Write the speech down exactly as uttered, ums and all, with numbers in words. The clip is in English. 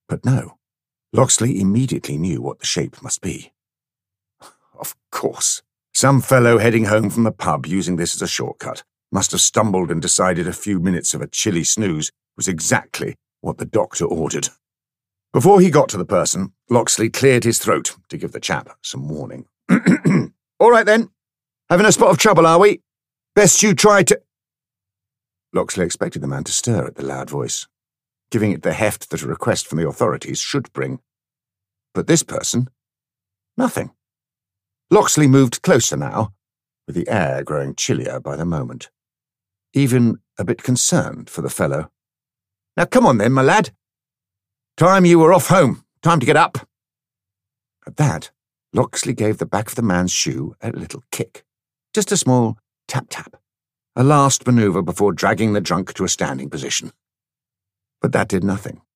But no, Locksley immediately knew what the shape must be. Of course, some fellow heading home from the pub using this as a shortcut must have stumbled and decided a few minutes of a chilly snooze was exactly what the doctor ordered. Before he got to the person, Locksley cleared his throat to give the chap some warning. All right then, having a spot of trouble, are we? Best you try to... Locksley expected the man to stir at the loud voice, giving it the heft that a request from the authorities should bring. But this person, nothing. Locksley moved closer now, with the air growing chillier by the moment. Even a bit concerned for the fellow. Now come on then, my lad. Time you were off home. Time to get up. At that, Locksley gave the back of the man's shoe a little kick. Just a small tap-tap. A last manoeuvre before dragging the drunk to a standing position. But that did nothing.